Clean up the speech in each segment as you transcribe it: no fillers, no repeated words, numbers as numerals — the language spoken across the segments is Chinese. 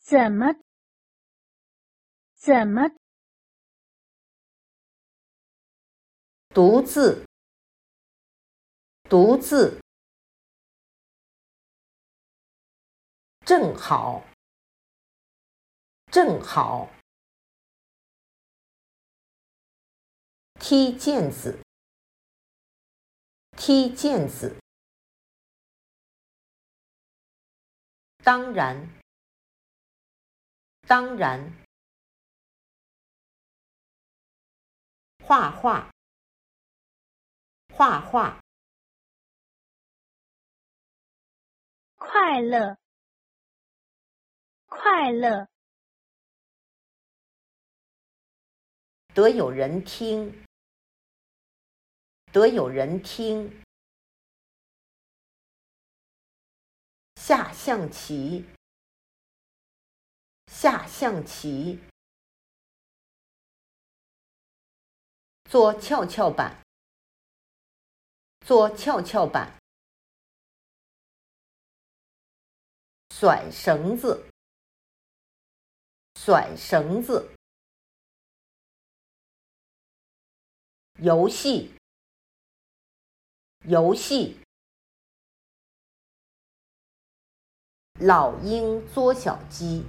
怎么独自正好踢毽子当然画画快乐得有人听下象棋做跷跷板甩绳子游戏老鹰捉小鸡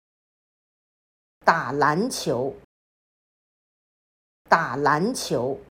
打篮球